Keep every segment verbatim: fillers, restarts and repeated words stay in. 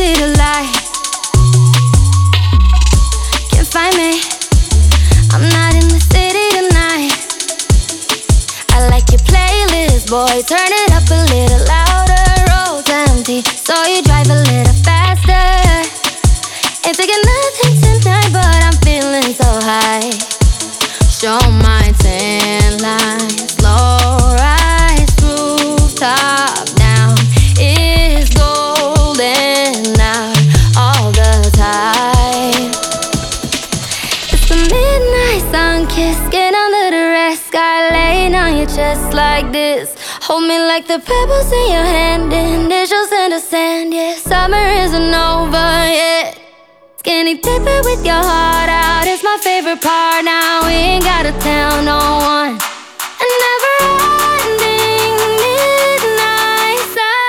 see the light. Can't find me, I'm not in the city tonight. I like your playlist, boy, turn it up a little louder. Road's empty, so you drive a little faster. Ain't taking nothing tonight, but I'm feeling so high. Show my tan lines, low rise, rooftop down. It's golden out all the time. It's the midnight sun kiss, get under the red sky, laying on your chest like this. Hold me like the pebbles in your hand, initials in the sand. Yeah, summer isn't over yet. Skinny dipping with your heart out is my favorite part. Now we ain't gotta tell no one. A never-ending midnight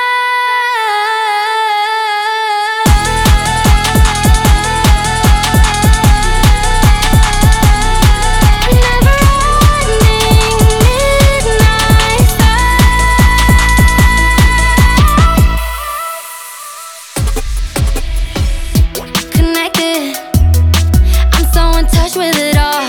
with it all.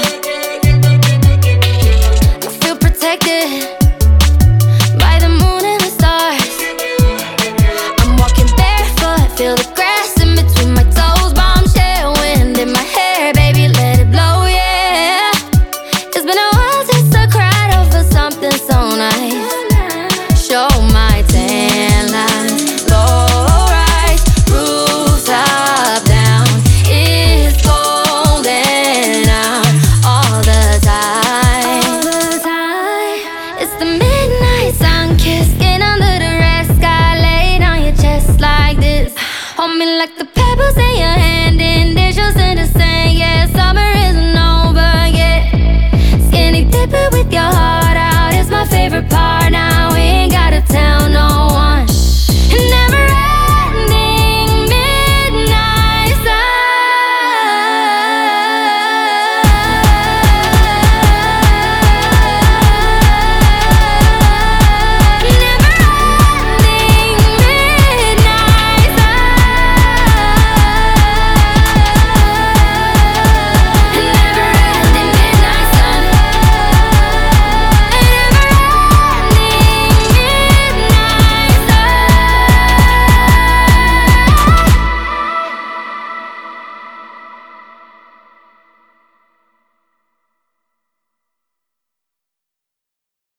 I feel protected by the moon and the stars. I'm walking barefoot, feel the grass in between my toes. Bombshell wind in my hair, baby, let it blow, yeah. It's been a while since I cried over something so nice. Show my tan lines, low rise, rooftop down. It's golden out all the time. It's the midnight sun kiss, get under the red sky, laid on your chest like this. Hold me like the pebbles in your hand, initials in the sand. Yeah, summer isn't over yet. Skinny dipping with your heart out is my favorite part now.